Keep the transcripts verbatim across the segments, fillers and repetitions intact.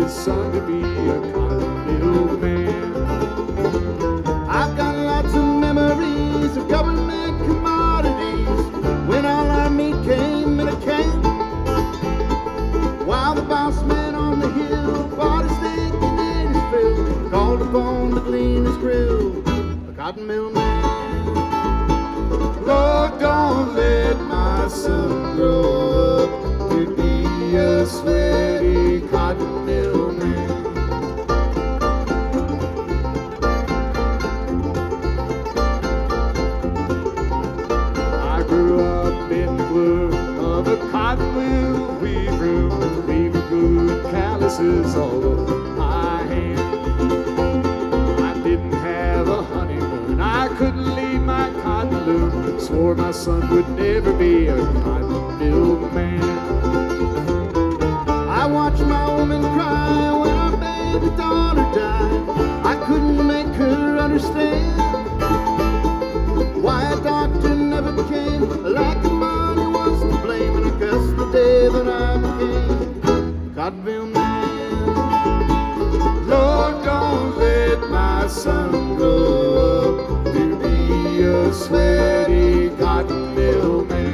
son to be a cotton mill man. I've got lots of memories of government commodities when all our meat came in a can. While the boss man on the hill bought his steak and ate his fill, called upon to clean his grill, a cotton mill man. Lord, don't let my son grow up to be a sweaty cotton mill man. I grew up in the blue of a cotton mill weaver, leaving good calluses all over my hand. I didn't have a honeymoon, I couldn't leave my cotton loom, swore my son would never be a cotton mill man. I watched my woman cry when our baby daughter died. I couldn't make her understand why a doctor never came. A lack of money was to blame, and I cussed the day that I became a cotton mill man. Lord, don't let my son grow up to be a sweaty cotton mill man.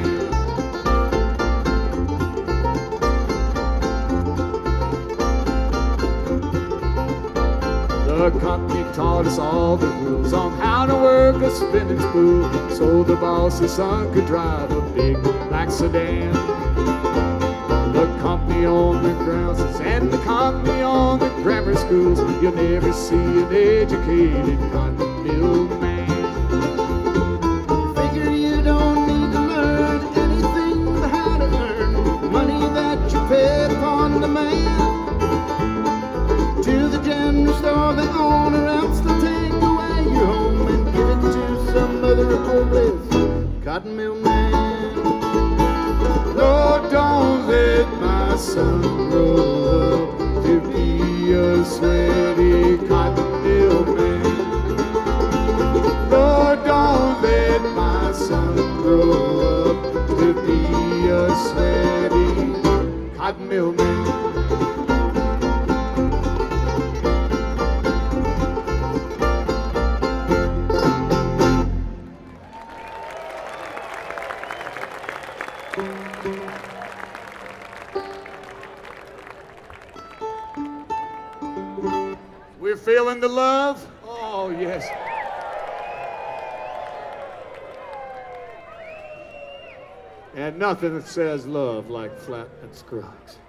The company taught us all the rules on how to work a spinning spool, so the boss's son could drive a big black sedan. The company owned the grounds and the company owned the grammar schools. You'll never see an educated cotton mill man. Figure you don't need to learn anything but how to earn money that you pay upon demand. To the general store they own, or else they'll take away your home and give it to some other hopeless cotton mill man. Lord, don't let my son grow up to be a sweaty cotton mill man. Lord, don't let my son grow up to be a sweaty cotton mill man. We're feeling the love? Oh, yes. And nothing that says love like Flatman Scruggs.